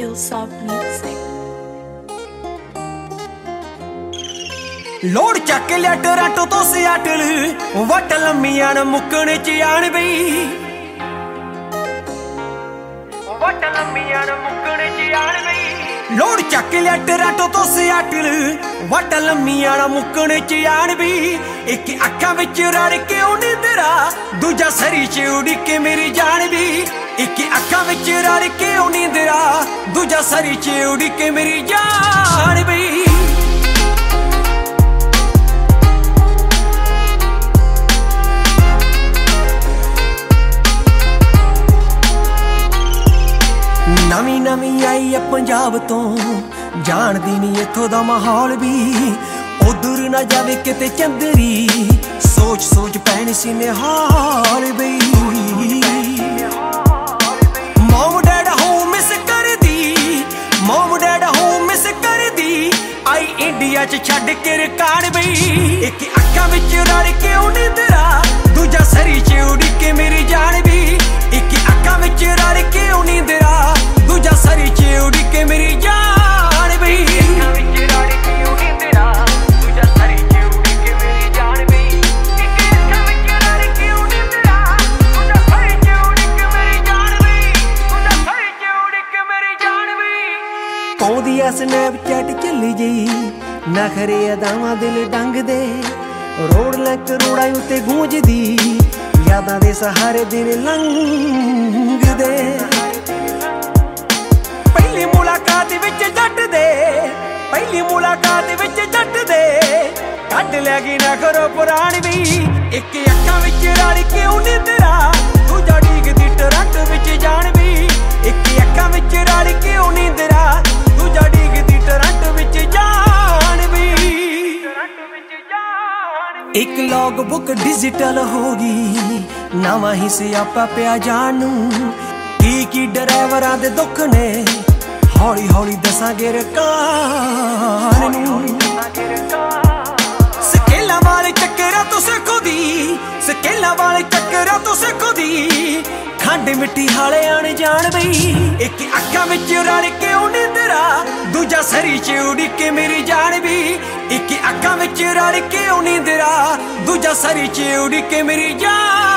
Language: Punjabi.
Hillsop Music. ਲੋੜ ਚੱਕ ਲਿਆ ਟੋਰਾਂਟੋ ਤੋਂ ਸਿਆਟਲ ਵੱਟ ਲੰਮੀਆਂ ਨਾ ਮੁੱਕਣ ਚ ਆਣ ਬਈ ਵੱਟ ਲੰਮੀਆਂ ਨਾ ਮੁੱਕਣ ਚ ਆਣ ਬਈ ਲੋੜ ਚੱਕ ਲਿਆ ਟੋਰਾਂਟੋ ਤੋਂ ਸਿਆਟਲ ਵੱਟ ਲੰਮੀਆਂ ਨਾ ਮੁੱਕਣ ਚ ਆਣ ਬਈ ਇੱਕ ਅੱਖਾਂ ਵਿੱਚ ਰੜ ਕੇ ਉਹ ਨੀਂਦਰਾ ਦੂਜਾ ਸਰੀ ਚ ਉੜ ਕੇ ਮੇਰੀ ਜਾਨ ਵੀ ਇੱਕ ਅੱਖਾਂ ਵਿੱਚ ਰੜ ਕੇ ਉਹ ਨੀਂਦਰਾ ਦੂਜਾ ਸਰੀ ਚ ਉੜ ਕੇ ਮੇਰੀ ਜਾਨ ਵੀ ਨਵੀਂ ਨਵੀਂ ਆਈ ਆ ਪੰਜਾਬ ਤੋਂ ਜਾਣਦੀ ਨਹੀਂ ਇੱਥੋਂ ਦਾ ਮਾਹੌਲ ਵੀ ਉਧਰ ਨਾ ਜਾਵੇ ਕਿਤੇ ਚੰਦਰੀ ਸੋਚ ਸੋਚ ਪੈਣ ਸੀ ਨਿਹਾਲ ਬਈ ਮਮ ਡੈਡ ਹੋਮ ਮਿਸ ਕਰਦੀ ਮਮ ਡੈਡ ਹੋਮ ਮਿਸ ਕਰਦੀ ਆਈ ਇੰਡੀਆ ਚ ਛੱਡ ਕੇ ਰਕਾਨ ਬਈ ਇੱਕ ਅੱਖਾਂ ਵਿੱਚ ਰੜ ਕੇ ਉਹ ਨੀਂਦਰਾ ਦੂਜਾ ਸਰੀ ਚ ਉੜ ਕੇ ਮੇਰੀ ਜਾਨ ਵੀ ਇੱਕ ਅੱਖਾਂ ਵਿੱਚ ਰੜ ਕੇ ਉਹ ਨੀਂਦਰਾ ਦੂਜਾ ਸਰੀ ਚ ਉੜ ਕੇ ਮੇਰੀ ਜਾਨ ਬਈ ਅੱਖਾਂ ਵਿੱਚ ਰੜ ਕੇ ਉਹ ਨੀਂਦਰਾ ਦੂਜਾ ਸਰੀ ਚ ਉੜ ਕੇ ਮੇਰੀ ਜਾਨ ਬਈ ਇੱਕ ਅੱਖਾਂ ਵਿੱਚ ਰੜ ਕੇ ਉਹ ਨੀਂਦਰਾ ਦੂਜਾ ਸਰੀ ਚ ਉੜ ਕੇ ਮੇਰੀ ਜਾਨ ਬਈ ਦੂਜਾ ਸਰੀ ਚ ਉੜ ਕੇ ਮੇਰੀ ਜਾਨ ਬਈ ਪਾਉਂਦੀ ਐ ਸਨੈਪਚੈਟ ਚੱਲੀ ਜੀ ਨਖਰੇ ਅਦਾਵਾਂ ਦਿਲ ਡੰਗਦੇ ਰੋੜ ਲੈ ਕਰੋੜਾਂ ਉੱਤੇ ਗੂੰਜਦੀ ਯਾਦਾਂ ਦੇ ਸਹਾਰੇ ਦਿਨ ਲੰਘਦੇ ਪਹਿਲੀ ਮੁਲਾਕਾਤ ਵਿੱਚ ਜੱਟ ਦੇ ਪਹਿਲੀ ਮੁਲਾਕਾਤ ਵਿੱਚ ਜੱਟ ਦੇ ਕੱਢ ਲੈ ਗਈ ਨਾ ਕਰੋ ਪੁਰਾਣੀ ਵੀ ਇੱਕ ਅੱਖਾਂ ਵਿੱਚ ਰਲ ਕੇ ਉਹ ਨੀਂਦਰਾ ਦੂਜਾ ਡੀਗਦੀ ਟਰੱਕ ਵਿੱਚ ਜਾਣ ਵੀ ਇੱਕ ਅੱਖਾਂ ਵਿੱਚ ਰਲ ਕੇ ਉਹ ਨੀਂਦਰਾ ਦੂਜਾ ਡੀਗਦੀ ਟਰੱਕ ਵਿੱਚ ਜਾਣ ਵੀ ਇੱਕ ਲੌਗ ਬੁੱਕ ਡਿਜੀਟਲ ਹੋ ਗਈ ਨਵਾਂ ਹੀ ਸਿਆਪਾ ਪਿਆ ਜਾਣ ਨੂੰ ਕੀ ਡਰਾਈਵਰਾਂ ਦੇ ਦੁੱਖ ਨੇ ਹੌਲੀ ਹੌਲੀ ਦੱਸਾਂਗੇ ਰਕਾਨ ਨੂੰ ਸਕੇਲਾਂ ਵਾਲੇ ਚੱਕਰਾਂ ਤੋਂ ਸਿੱਖਦੀ ਸਕੇਲਾਂ ਵਾਲੇ ਚੱਕਰਾਂ ਤੋਂ ਸਿੱਖਦੀ ਖੰਡ ਮਿੱਟੀ ਹਾਲੇ ਆਣ ਜਾਣ ਬਈ ਇੱਕ ਅੱਖਾਂ ਵਿੱਚ ਰਲ ਕੇ ਉਹ ਨੀਂਦਰਾ ਦੂਜਾ ਸਰੀ ਚ ਉੜ ਕੇ ਮੇਰੀ ਜਾਨ ਵੀ ਇੱਕ ਅੱਖਾਂ ਵਿੱਚ ਰਲ ਕੇ ਉਹ ਨੀਂਦਰਾ ਦੂਜਾ ਸਰੀ ਚ ਉੜ ਕੇ ਮੇਰੀ ਜਾਨ